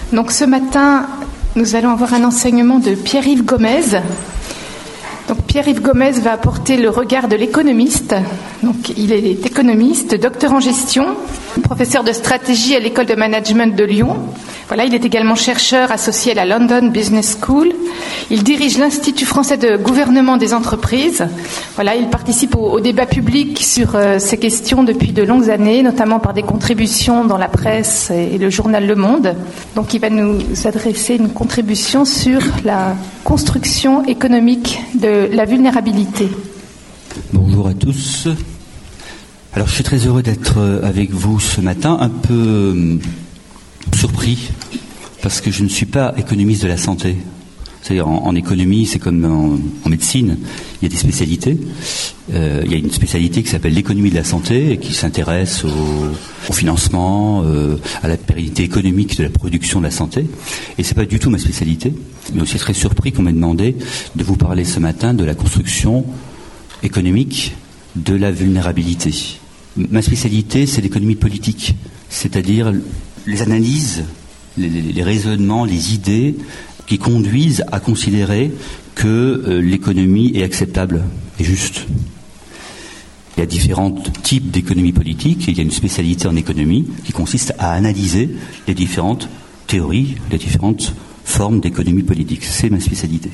Donc ce matin, nous allons avoir un enseignement de Pierre-Yves Gomez. Donc Pierre-Yves Gomez va apporter le regard de l'économiste. Donc il est économiste, docteur en gestion, professeur de stratégie à l'école de management de Lyon. Voilà, il est également chercheur associé à la London Business School. Il dirige l'Institut français de gouvernement des entreprises. Voilà, il participe au débat public sur ces questions depuis de longues années, notamment par des contributions dans la presse et le journal Le Monde. Donc il va nous adresser une contribution sur la construction économique de la vulnérabilité. Bonjour à tous. Alors je suis très heureux d'être avec vous ce matin, un peu surpris, parce que je ne suis pas économiste de la santé. C'est-à-dire en économie, c'est comme en médecine, il y a des spécialités. Il y a une spécialité qui s'appelle l'économie de la santé, et qui s'intéresse au financement, à la pérennité économique de la production de la santé. Et c'est pas du tout ma spécialité. Mais aussi très surpris qu'on m'ait demandé de vous parler ce matin de la construction économique de la vulnérabilité. Ma spécialité, c'est l'économie politique, c'est-à-dire les analyses, les raisonnements, les idées qui conduisent à considérer que l'économie est acceptable et juste. Il y a différents types d'économie politique, et il y a une spécialité en économie qui consiste à analyser les différentes théories, les différentes formes d'économie politique. C'est ma spécialité.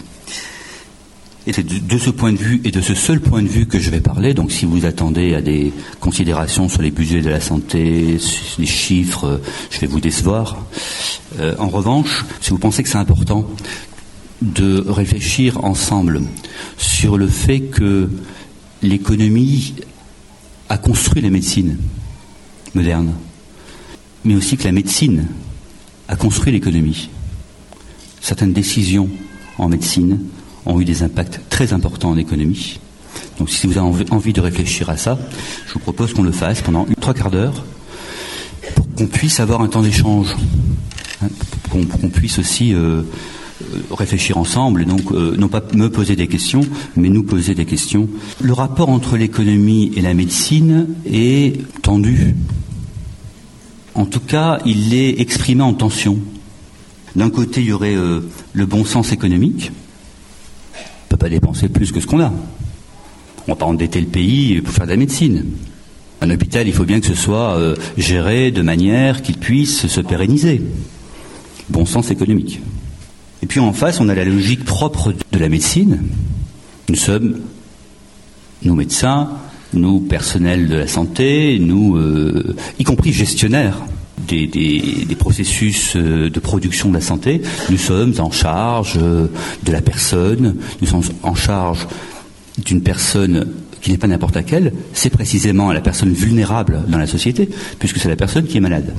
Et c'est de ce point de vue et de ce seul point de vue que je vais parler. Donc si vous attendez à des considérations sur les budgets de la santé, sur les chiffres, je vais vous décevoir. En revanche, si vous pensez que c'est important de réfléchir ensemble sur le fait que l'économie a construit la médecine moderne, mais aussi que la médecine a construit l'économie. Certaines décisions en médecine ont eu des impacts très importants en économie. Donc si vous avez envie de réfléchir à ça, je vous propose qu'on le fasse pendant 3/4 d'heure pour qu'on puisse avoir un temps d'échange, pour qu'on puisse aussi réfléchir ensemble, et donc non pas me poser des questions, mais nous poser des questions. Le rapport entre l'économie et la médecine est tendu. En tout cas, il est exprimé en tension. D'un côté, il y aurait le bon sens économique. On ne peut pas dépenser plus que ce qu'on a. On ne va pas endetter le pays pour faire de la médecine. Un hôpital, il faut bien que ce soit géré de manière qu'il puisse se pérenniser. Bon sens économique. Et puis en face, on a la logique propre de la médecine. Nous sommes, nous médecins, nous personnels de la santé, nous, y compris gestionnaires des processus de production de la santé, nous sommes en charge de la personne, nous sommes en charge d'une personne qui n'est pas n'importe laquelle, c'est précisément la personne vulnérable dans la société, puisque c'est la personne qui est malade.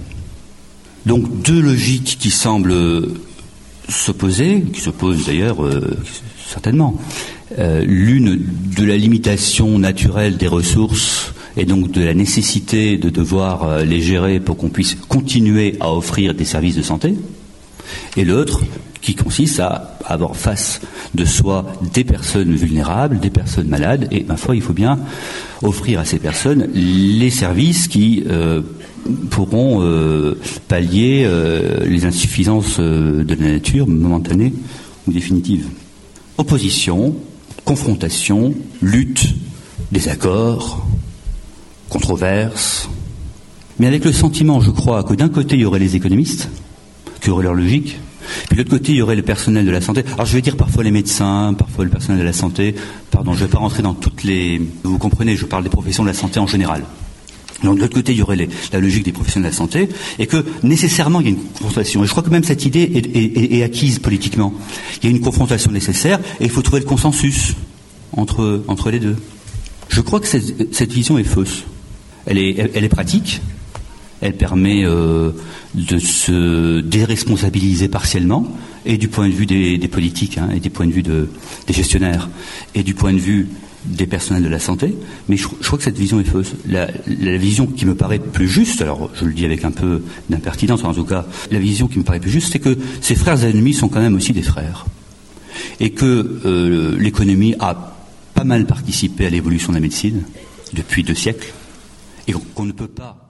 Donc deux logiques qui semblent s'opposer, qui s'opposent d'ailleurs certainement. L'une de la limitation naturelle des ressources et donc de la nécessité de devoir les gérer pour qu'on puisse continuer à offrir des services de santé, et l'autre qui consiste à avoir face de soi des personnes vulnérables, des personnes malades, et ma foi, il faut bien offrir à ces personnes les services qui pourront pallier les insuffisances de la nature, momentanées ou définitives. Opposition, confrontation, lutte, désaccord, controverse, mais avec le sentiment, je crois, que d'un côté il y aurait les économistes, qui auraient leur logique, puis de l'autre côté il y aurait le personnel de la santé. Alors je vais dire parfois les médecins, parfois le personnel de la santé, pardon, je ne vais pas rentrer dans toutes les... Vous comprenez, je parle des professions de la santé en général. Donc de l'autre côté il y aurait la logique des professionnels de la santé, et que nécessairement il y a une confrontation. Et je crois que même cette idée est acquise politiquement. Il y a une confrontation nécessaire, et il faut trouver le consensus entre les deux. Je crois que cette vision est fausse. Elle est pratique, elle permet de se déresponsabiliser partiellement, et du point de vue des politiques, et du point de vue des gestionnaires, et du point de vue des personnels de la santé, mais je crois que cette vision est fausse. La vision qui me paraît plus juste, alors je le dis avec un peu d'impertinence, en tout cas, la vision qui me paraît plus juste, c'est que ces frères ennemis sont quand même aussi des frères, et que l'économie a pas mal participé à l'évolution de la médecine depuis 2 siècles, et qu'on ne peut pas